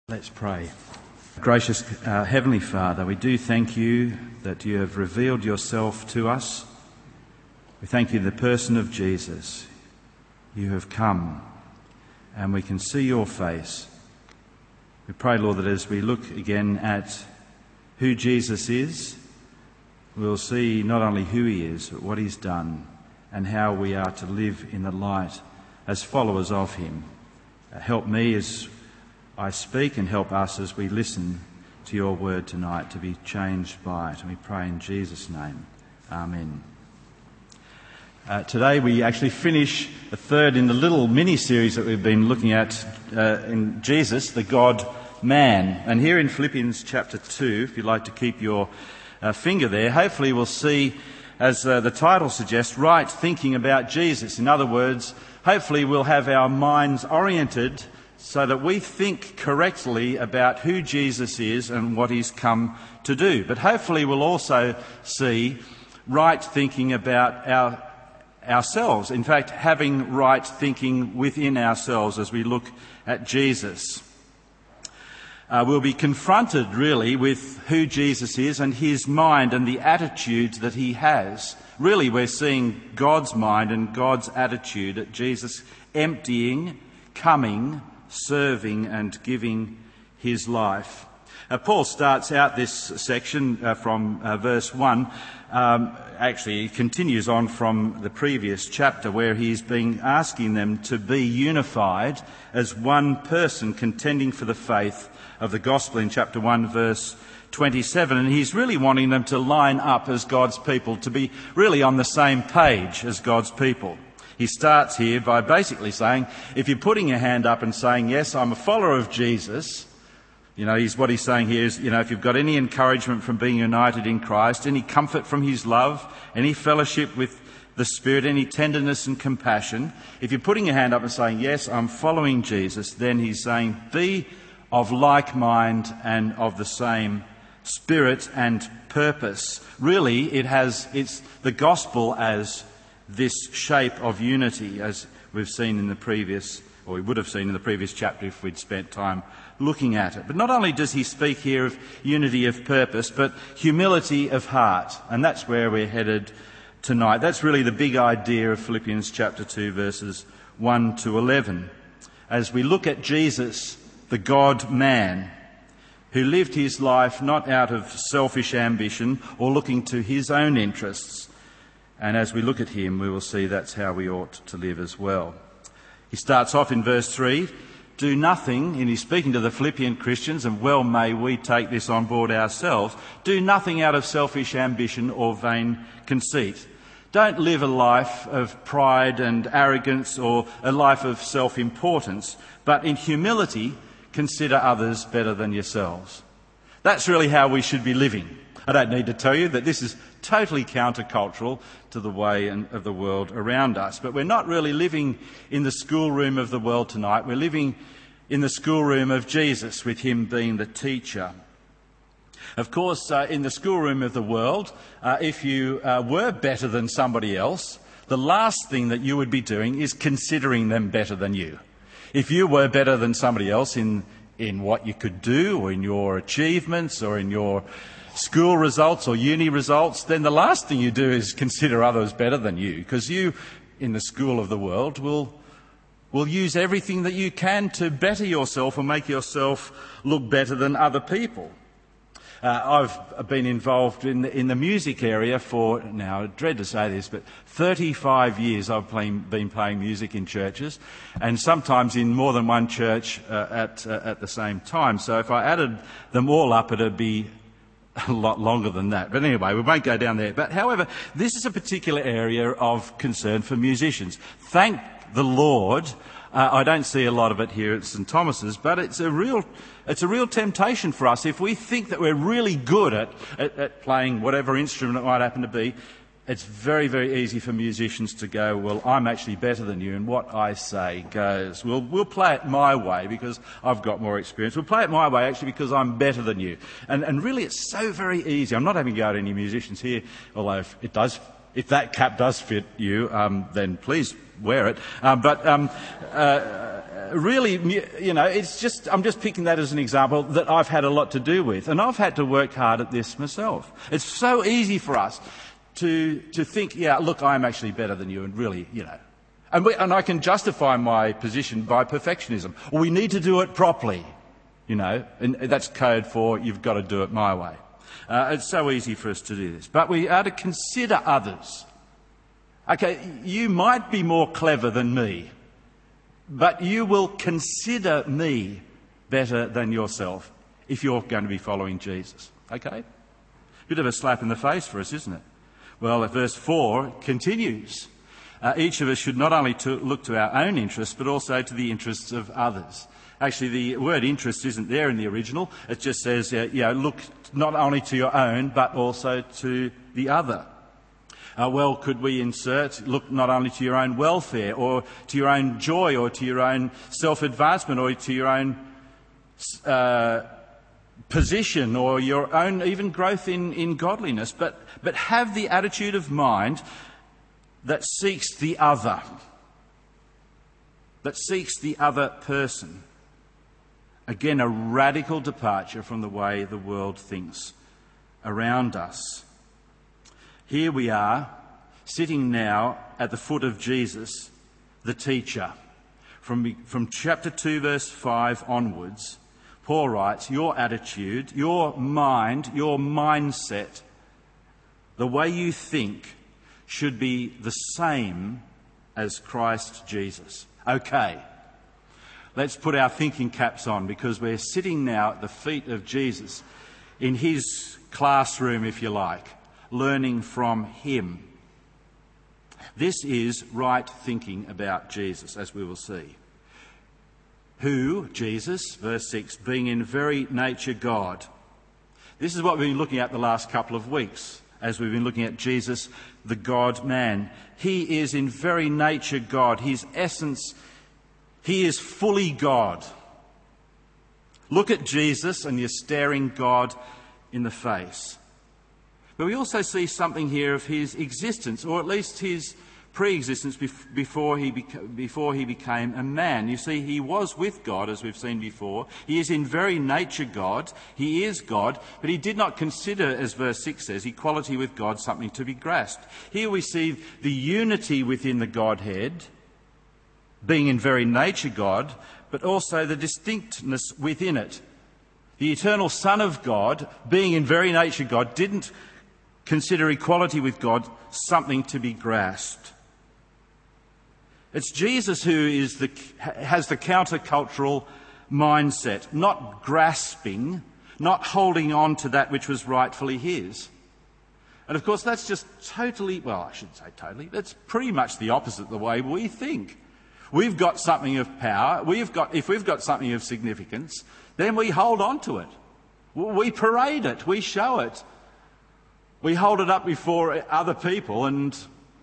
Let's pray. Gracious Heavenly Father, we do thank you that you have revealed yourself to us. We thank you in the person of Jesus. You have come and we can see your face. We pray, Lord, that as we look again at who Jesus is, we'll see not only who he is, but what he's done and how we are to live in the light as followers of him. Help me as I speak and help us as we listen to your word tonight to be changed by it. And we pray in Jesus' name. Amen. Today we actually finish the third in the little mini-series that we've been looking at in Jesus, the God-man. And here in Philippians chapter 2, if you'd like to keep your finger there, hopefully we'll see, as the title suggests, right thinking about Jesus. In other words, hopefully we'll have our minds oriented so that we think correctly about who Jesus is and what he's come to do. But hopefully we'll also see right thinking about ourselves. In fact, having right thinking within ourselves as we look at Jesus. We'll be confronted really with who Jesus is and his mind and the attitude that he has. Really, we're seeing God's mind and God's attitude at Jesus emptying, coming, serving and giving his life. Paul starts out this section from verse 1. Actually, he continues on from the previous chapter where he's been asking them to be unified as one person contending for the faith of the gospel in chapter 1 verse 27. And he's really wanting them to line up as God's people, to be really on the same page as God's people. He starts here by basically saying, if you're putting your hand up and saying, yes, I'm a follower of Jesus, what he's saying here is, if you've got any encouragement from being united in Christ, any comfort from his love, any fellowship with the Spirit, any tenderness and compassion, if you're putting your hand up and saying, yes, I'm following Jesus, then he's saying, be of like mind and of the same spirit and purpose. Really, it's the gospel as this shape of unity, as we've seen in the previous, or we would have seen in the previous chapter if we'd spent time looking at it. But not only does he speak here of unity of purpose, but humility of heart. And that's where we're headed tonight. That's really the big idea of Philippians chapter 2, verses 1 to 11. As we look at Jesus, the God-man, who lived his life not out of selfish ambition or looking to his own interests. And as we look at him, we will see that's how we ought to live as well. He starts off in verse 3, do nothing, and he's speaking to the Philippian Christians, and well may we take this on board ourselves, do nothing out of selfish ambition or vain conceit. Don't live a life of pride and arrogance or a life of self-importance, but in humility consider others better than yourselves. That's really how we should be living. I don't need to tell you that this is totally countercultural to the way of the world around us. But we're not really living in the schoolroom of the world tonight. We're living in the schoolroom of Jesus, with him being the teacher. Of course, in the schoolroom of the world, if you were better than somebody else, the last thing that you would be doing is considering them better than you. If you were better than somebody else in what you could do, or in your achievements, or in your school results or uni results, then the last thing you do is consider others better than you, because you, in the school of the world, will use everything that you can to better yourself or make yourself look better than other people. I've been involved in the music area for, now I dread to say this, but 35 years I've been playing music in churches, and sometimes in more than one church at the same time. So if I added them all up, it'd be a lot longer than that. But anyway, we won't go down there. But however, this is a particular area of concern for musicians. Thank the Lord, I don't see a lot of it here at St Thomas's, but it's a real temptation for us. If we think that we're really good at playing whatever instrument it might happen to be, it's very, very easy for musicians to go, well, I'm actually better than you, and what I say goes. We'll play it my way because I've got more experience. We'll play it my way actually because I'm better than you. And really it's so very easy. I'm not having a go at any musicians here, although if that cap does fit you, then please wear it. really, it's just, I'm just picking that as an example that I've had a lot to do with. And I've had to work hard at this myself. It's so easy for us to think, yeah, look, I'm actually better than you, and really, And I can justify my position by perfectionism. Well, we need to do it properly, and that's code for you've got to do it my way. It's so easy for us to do this. But we are to consider others. Okay, you might be more clever than me, but you will consider me better than yourself if you're going to be following Jesus. Okay? Bit of a slap in the face for us, isn't it? Well, verse 4 continues. Each of us should not only look to our own interests, but also to the interests of others. Actually, the word interest isn't there in the original. It just says, look not only to your own, but also to the other. Could we insert, look not only to your own welfare, or to your own joy, or to your own self-advancement, or to your own position, or your own even growth in godliness, but have the attitude of mind that seeks the other, person. Again, a radical departure from the way the world thinks around us. Here we are, sitting now at the foot of Jesus, the teacher. From chapter 2, verse 5 onwards, Paul writes, your attitude, your mind, your mindset, the way you think should be the same as Christ Jesus. Okay, let's put our thinking caps on, because we're sitting now at the feet of Jesus in his classroom, if you like, learning from him. This is right thinking about Jesus, as we will see. Who, Jesus, verse 6, being in very nature God. This is what we've been looking at the last couple of weeks, as we've been looking at Jesus, the God-man. He is in very nature God. His essence, he is fully God. Look at Jesus and you're staring God in the face. But we also see something here of his existence, or at least his pre-existence before he became a man. You see, he was with God, as we've seen before. He is in very nature God. He is God, but he did not consider, as verse 6 says, equality with God something to be grasped. Here we see the unity within the Godhead, being in very nature God, but also the distinctness within it. The eternal Son of God, being in very nature God, didn't consider equality with God something to be grasped. It's Jesus who has the countercultural mindset, not grasping, not holding on to that which was rightfully his. And of course that's just totally, well, I shouldn't say totally, that's pretty much the opposite of the way we think. We've got something of power, if we've got something of significance, then we hold on to it. We parade it, we show it. We hold it up before other people and,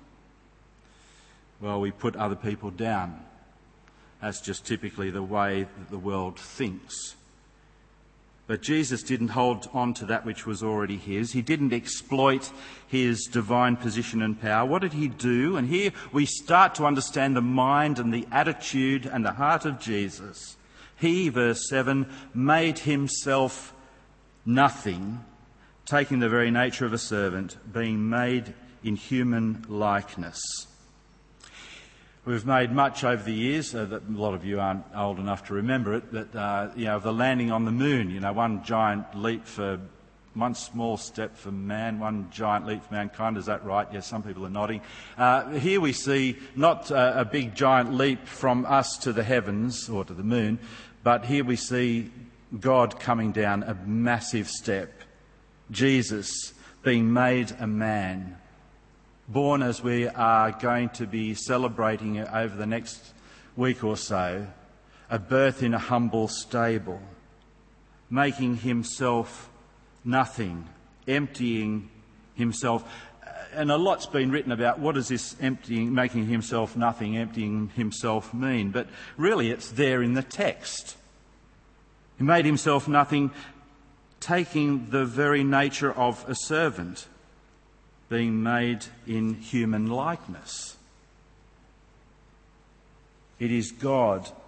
well, we put other people down. That's just typically the way that the world thinks. But Jesus didn't hold on to that which was already his. He didn't exploit his divine position and power. What did he do? And here we start to understand the mind and the attitude and the heart of Jesus. He, verse 7, made himself nothing, taking the very nature of a servant, being made in human likeness. We've made much over the years, that a lot of you aren't old enough to remember it, but of the landing on the moon. One giant leap for, one small step for man, one giant leap for mankind. Is that right? Yes, some people are nodding. Here we see not a big giant leap from us to the heavens or to the moon, but here we see God coming down a massive step. Jesus being made a man, born as we are going to be celebrating over the next week or so, a birth in a humble stable, making himself nothing, emptying himself. And a lot's been written about what does this making himself nothing, emptying himself mean, but really it's there in the text. He made himself nothing, taking the very nature of a servant, being made in human likeness. It is God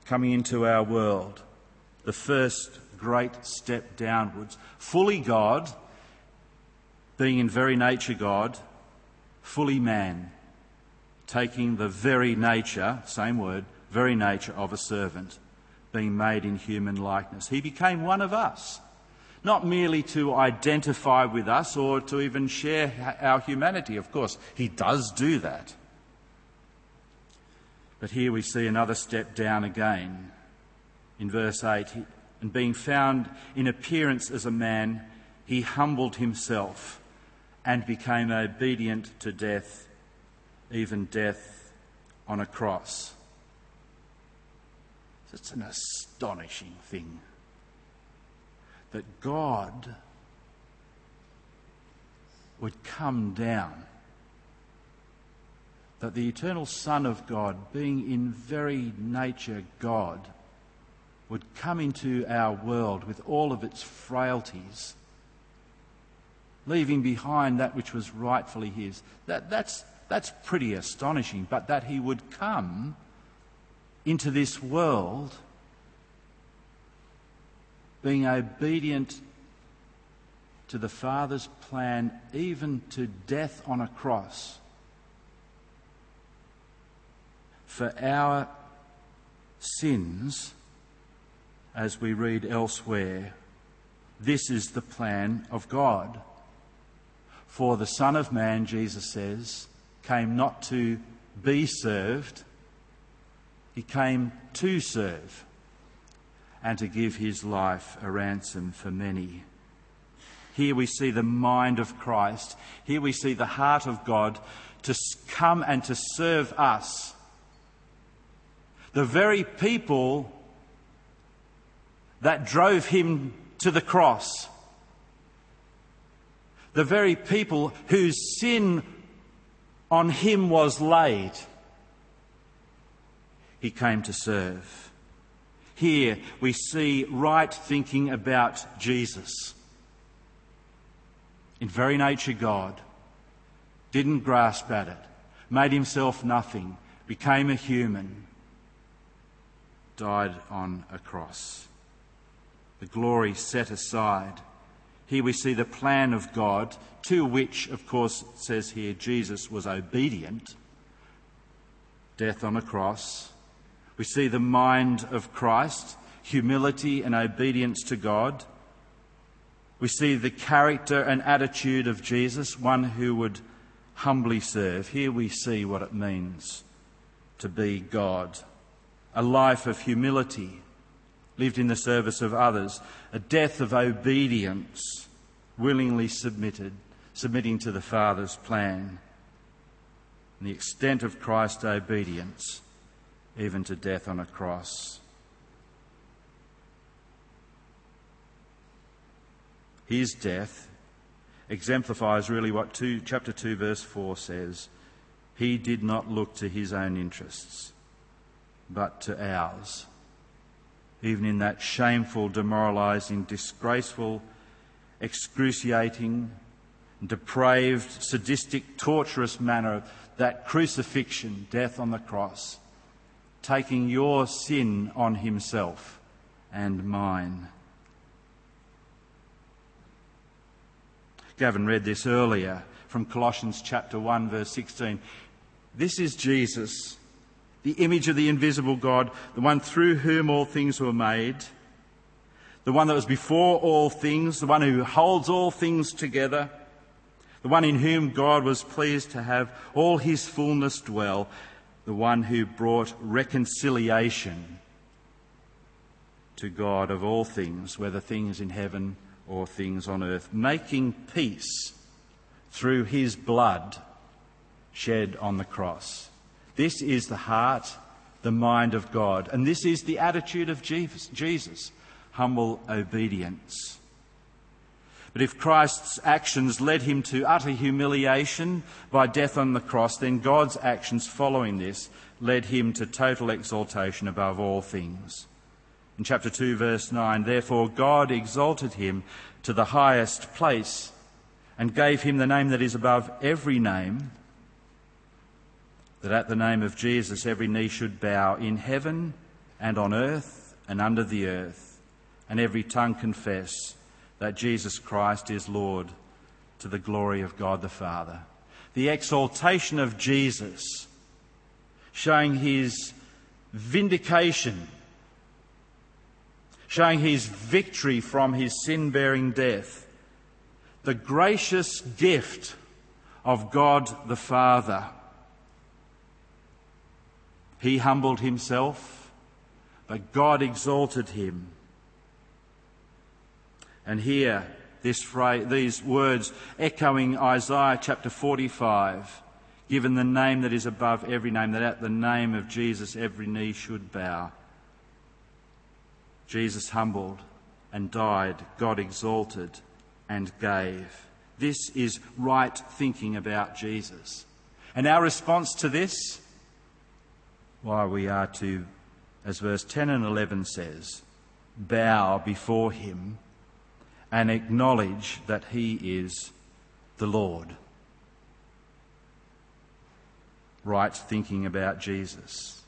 coming into our world, the first great step downwards. Fully God, being in very nature God, fully man, taking the very nature, same word, very nature of a servant, being made in human likeness. He became one of us, not merely to identify with us or to even share our humanity. Of course, he does do that. But here we see another step down again. In verse 8, and being found in appearance as a man, he humbled himself and became obedient to death, even death on a cross. It's an astonishing thing that God would come down, that the eternal Son of God, being in very nature God, would come into our world with all of its frailties, leaving behind that which was rightfully his. That's pretty astonishing, but that he would come into this world being obedient to the Father's plan, even to death on a cross, for our sins, as we read elsewhere. This is the plan of God. For the Son of Man, Jesus says, came not to be served, he came to serve and to give his life a ransom for many. Here we see the mind of Christ. Here we see the heart of God to come and to serve us. The very people that drove him to the cross. The very people whose sin on him was laid. He came to serve. Here we see right thinking about Jesus. In very nature God, didn't grasp at it, made himself nothing, became a human, died on a cross. The glory set aside. Here we see the plan of God, to which, of course, it says here, Jesus was obedient. Death on a cross. We see the mind of Christ, humility and obedience to God. We see the character and attitude of Jesus, one who would humbly serve. Here we see what it means to be God. A life of humility, lived in the service of others, a death of obedience, willingly submitting to the Father's plan, and the extent of Christ's obedience, even to death on a cross. His death exemplifies really what chapter 2 verse 4 says. He did not look to his own interests, but to ours. Even in that shameful, demoralising, disgraceful, excruciating, depraved, sadistic, torturous manner, that crucifixion, death on the cross, taking your sin on himself and mine. Gavin read this earlier from Colossians chapter 1 verse 16. This is Jesus, the image of the invisible God, the one through whom all things were made, the one that was before all things, the one who holds all things together, the one in whom God was pleased to have all his fullness dwell, the one who brought reconciliation to God of all things, whether things in heaven or things on earth, making peace through his blood shed on the cross. This is the heart, the mind of God, and this is the attitude of Jesus, humble obedience. But if Christ's actions led him to utter humiliation by death on the cross, then God's actions following this led him to total exaltation above all things. In chapter 2 verse 9, therefore God exalted him to the highest place and gave him the name that is above every name, that at the name of Jesus every knee should bow in heaven and on earth and under the earth, and every tongue confess that Jesus Christ is Lord, to the glory of God the Father. The exaltation of Jesus, showing his vindication, showing his victory from his sin-bearing death. The gracious gift of God the Father. He humbled himself, but God exalted him. And here, these words echoing Isaiah chapter 45, given the name that is above every name, that at the name of Jesus every knee should bow. Jesus humbled and died, God exalted and gave. This is right thinking about Jesus. And our response to this? Why, we are to, as verse 10 and 11 says, bow before him and acknowledge that he is the Lord. Right thinking about Jesus.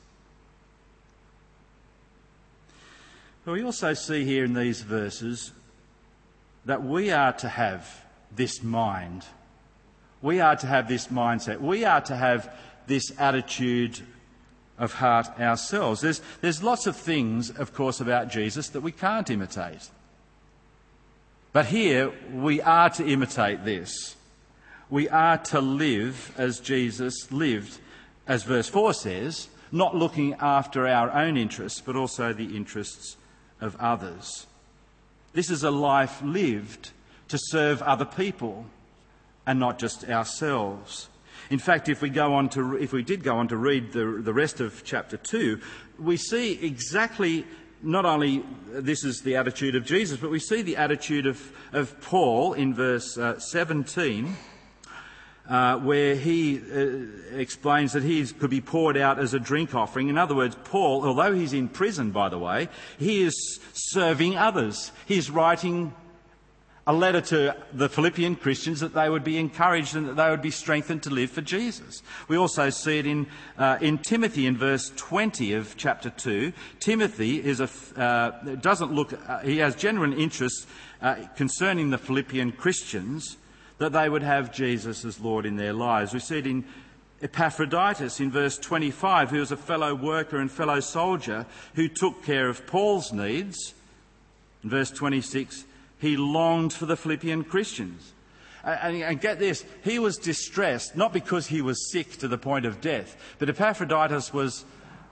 But we also see here in these verses that we are to have this mind. We are to have this mindset. We are to have this attitude of heart ourselves. There's lots of things, of course, about Jesus that we can't imitate. But here we are to imitate this. We are to live as Jesus lived, as verse 4 says, not looking after our own interests, but also the interests of others. This is a life lived to serve other people and not just ourselves. In fact, if we did go on to read the rest of chapter 2, we see exactly, not only this is the attitude of Jesus, but we see the attitude of Paul in verse 17, where he explains that he could be poured out as a drink offering. In other words, Paul, although he's in prison, by the way, he is serving others. He's writing a letter to the Philippian Christians that they would be encouraged and that they would be strengthened to live for Jesus. We also see it in Timothy in verse 20 of chapter 2. Timothy he has genuine interest concerning the Philippian Christians, that they would have Jesus as Lord in their lives. We see it in Epaphroditus in verse 25, who was a fellow worker and fellow soldier who took care of Paul's needs. In verse 26, he longed for the Philippian Christians. And get this, he was distressed, not because he was sick to the point of death, but Epaphroditus was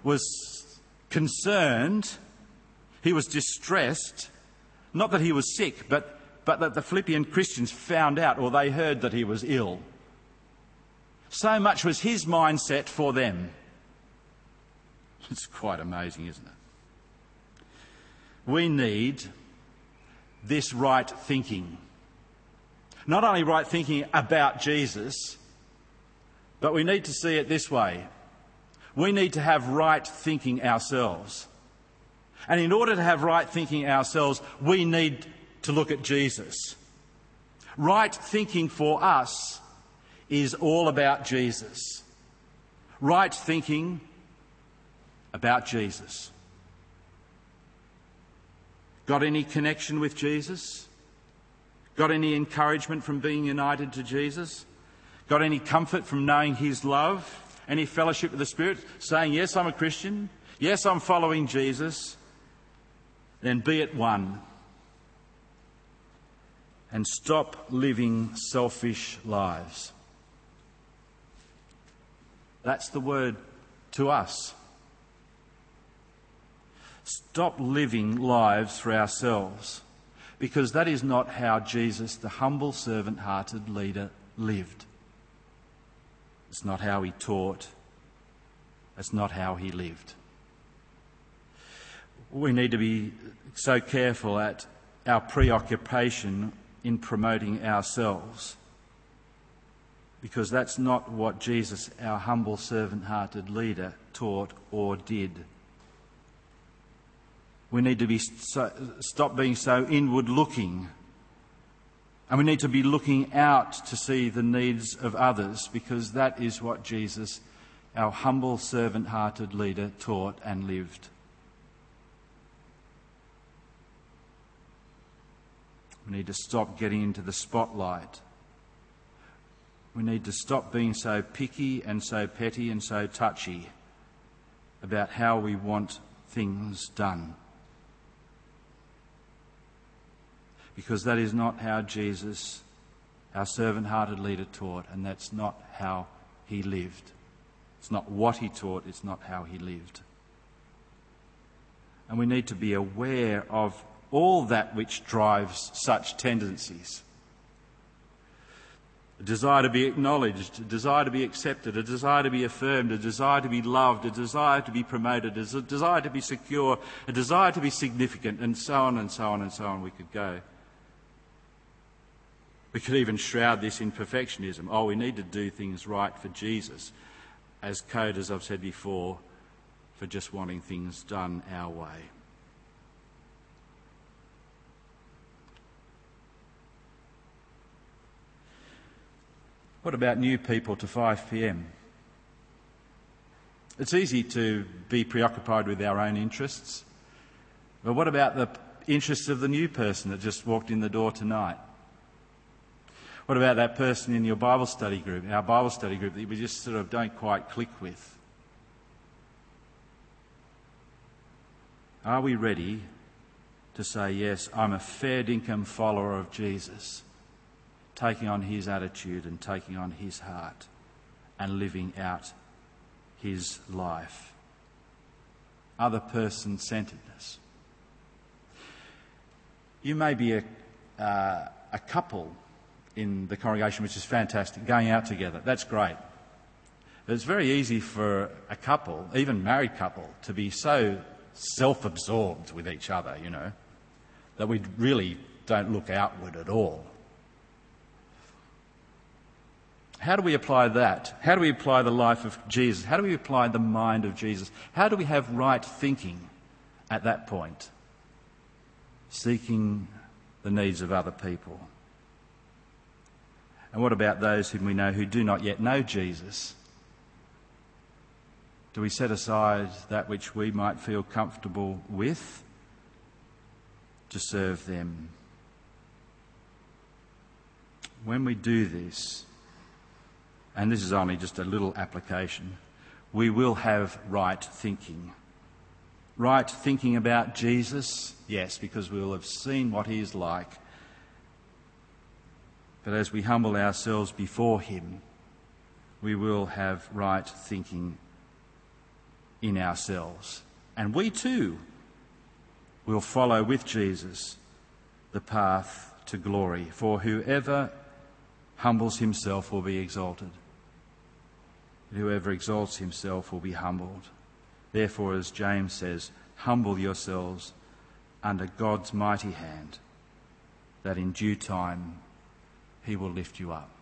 concerned, he was distressed, not that he was sick, but that the Philippian Christians found out, or they heard that he was ill. So much was his mindset for them. It's quite amazing, isn't it? We need this right thinking. Not only right thinking about Jesus, but we need to see it this way. We need to have right thinking ourselves. And in order to have right thinking ourselves, we need to look at Jesus. Right thinking for us is all about Jesus. Right thinking about Jesus. Got any connection with Jesus? Got any encouragement from being united to Jesus? Got any comfort from knowing his love? Any fellowship with the Spirit? Saying, yes, I'm a Christian. Yes, I'm following Jesus. Then be at one. And stop living selfish lives. That's the word to us. Stop living lives for ourselves, because that is not how Jesus, the humble, servant-hearted leader, lived. It's not how he taught. It's not how he lived. We need to be so careful at our preoccupation in promoting ourselves, because that's not what Jesus, our humble, servant-hearted leader, taught or did. We need to stop being so inward-looking, and we need to be looking out to see the needs of others, because that is what Jesus, our humble, servant-hearted leader, taught and lived. We need to stop getting into the spotlight. We need to stop being so picky and so petty and so touchy about how we want things done. Because that is not how Jesus, our servant-hearted leader, taught, and that's not how he lived. It's not what he taught, it's not how he lived. And we need to be aware of all that which drives such tendencies. A desire to be acknowledged, a desire to be accepted, a desire to be affirmed, a desire to be loved, a desire to be promoted, a desire to be secure, a desire to be significant, and so on and so on and so on we could go. We could even shroud this in perfectionism. Oh, we need to do things right for Jesus, as code, as I've said before, for just wanting things done our way. What about new people to 5 p.m? It's easy to be preoccupied with our own interests, but what about the interests of the new person that just walked in the door tonight? What about that person in your Bible study group, our Bible study group, that we just sort of don't quite click with? Are we ready to say, yes, I'm a fair dinkum follower of Jesus, taking on his attitude and taking on his heart and living out his life? Other person-centeredness. You may be a couple in the congregation, which is fantastic, going out together. That's great. But it's very easy for a couple, even married couple, to be so self-absorbed with each other, that we really don't look outward at all. How do we apply that? How do we apply the life of Jesus? How do we apply the mind of Jesus? How do we have right thinking at that point? Seeking the needs of other people. And what about those whom we know who do not yet know Jesus? Do we set aside that which we might feel comfortable with to serve them? When we do this, and this is only just a little application, we will have right thinking. Right thinking about Jesus, yes, because we will have seen what he is like. But as we humble ourselves before him, we will have right thinking in ourselves. And we too will follow with Jesus the path to glory. For whoever humbles himself will be exalted. Whoever exalts himself will be humbled. Therefore, as James says, humble yourselves under God's mighty hand, that in due time he will lift you up.